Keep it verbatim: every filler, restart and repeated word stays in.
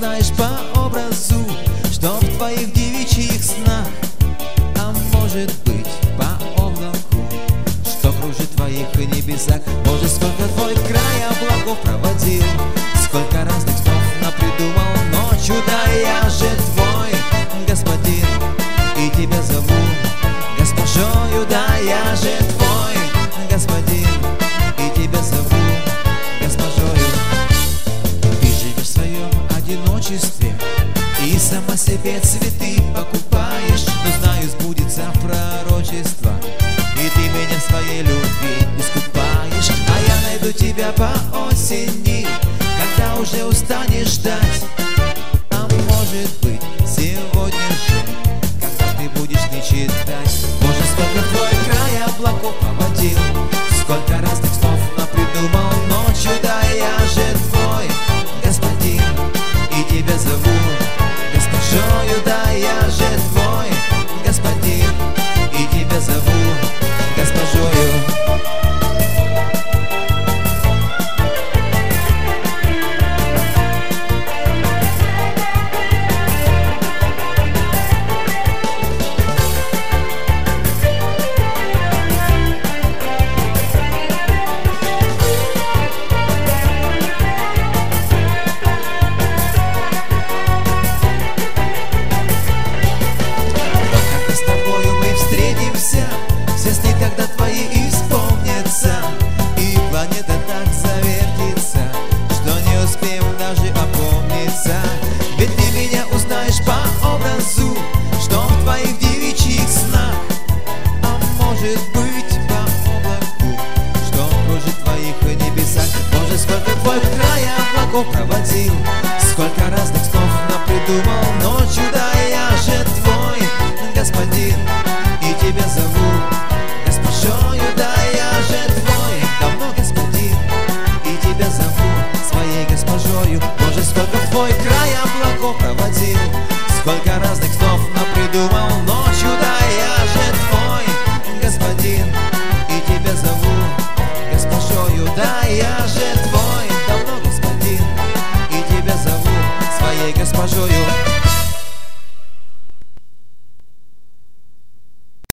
узнаешь по образу, что в твоих девичьих снах, а может быть по облаку, что кружит в твоих небесах. Боже, сколько твой край облаков проводил, сколько разных снов напридумал ночью. Да я же твой господин, и тебя зову госпожою. Да я же твой господин, и тебя зову госпожою. Ты живешь в своем одиночестве и сама себе цветы покупаешь, но знаю, сбудется пророчество, и ты меня в своей любви искупаешь. А я найду тебя по осени, когда уже устанешь ждать. А может быть сегодня же, когда ты будешь не читать. Боже, сколько твой край облаков поводил, сколько разных снов напридумал ночью. Да я же твой господин, и тебя зову госпожою. Да я же твой господин, и тебя зову госпожою. Все сны, когда твои исполнятся, и планета так завертится, что не успеем даже опомниться. Ведь ты меня узнаешь по образу, что в твоих девичьих снах, а может быть по облаку, что кружит в твоих небесах. Боже, сколько твой край облаков проводил, сколько разных снов напридумал ночью. Да я же твой господин, и тебя зову госпожою. Да я же твой давно господин, и тебя зову своей госпожою. Боже, сколько в твой край облаков проводил, сколько разных снов напридумал ночью. Да я же твой господин, и тебя зову госпожою. Да я же твой давно господин, и тебя зову своей госпожою.